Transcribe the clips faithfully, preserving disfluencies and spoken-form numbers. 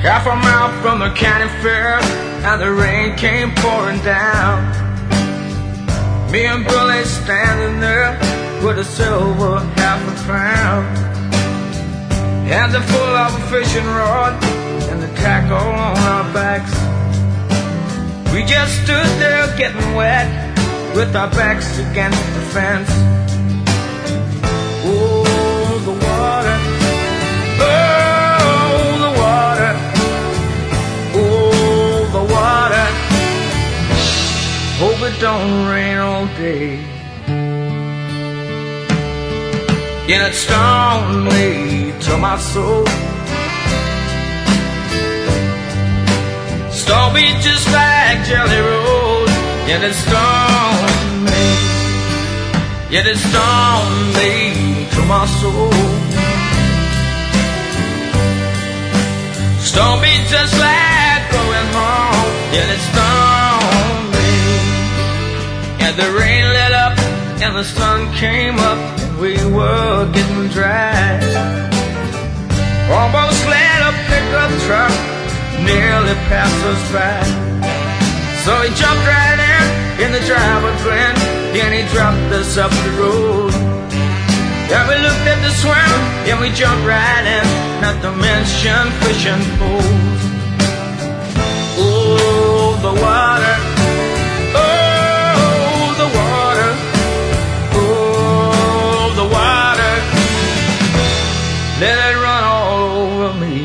Half a mile from the county fair, and the rain came pouring down. Me and Billy standing there with a silver half a crown. Hands are full of a fishing rod and the tackle on our backs. We just stood there getting wet with our backs against the fence. Oh, the water, oh, the water, oh, the water. Hope it don't rain all day. And it stung me to my soul. Stung me just like Jelly Roll. And it stung me. Yet it stung me to my soul. Stung me just like going home. Yet it stung me. And the rain lit up and the sun came up. We were getting dry. Almost let a pickup truck nearly pass us by. So he jumped right in, in the driver's grin, and he dropped us up the road. Yeah, we looked at the swim, and we jumped right in, not to mention fishing poles. Oh, the water. Oh, the water. The water, let it run all over me.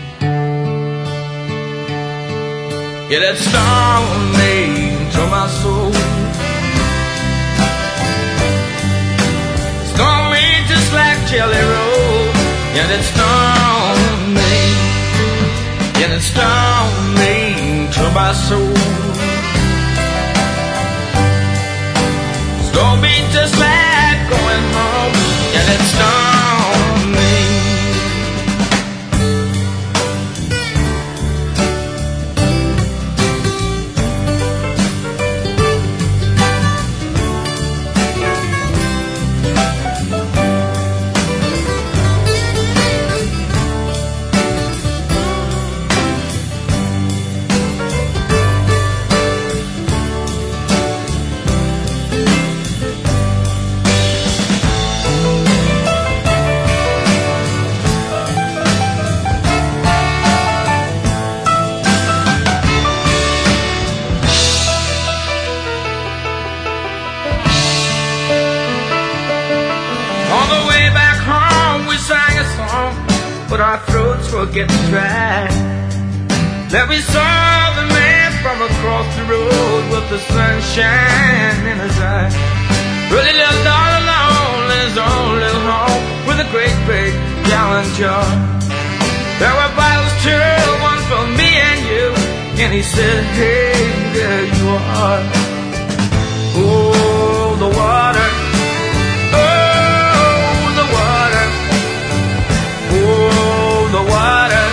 Yeah, that stung me to my soul. Stung me just like Jelly Roll. Yeah, that stung me. Yeah, that stung me to my soul. Stung me just like going home, and it stung me. But our throats were getting dry. Then we saw the man from across the road with the sunshine in his eye. Really lived all alone in his own little home with a great big gallon jar. There were bottles too, one for me and you. And he said, hey, there you are. Oh, the water. The water,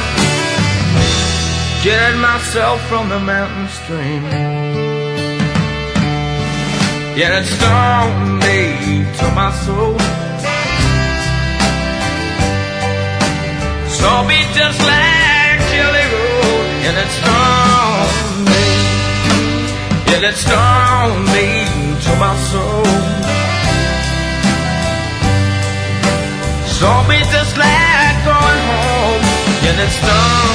get myself from the mountain stream. Yeah, it stung me to my soul. Stung me just like Jelly Roll. And it stung me. Yeah, it stung me to my soul. Stung me just like going home. And it stung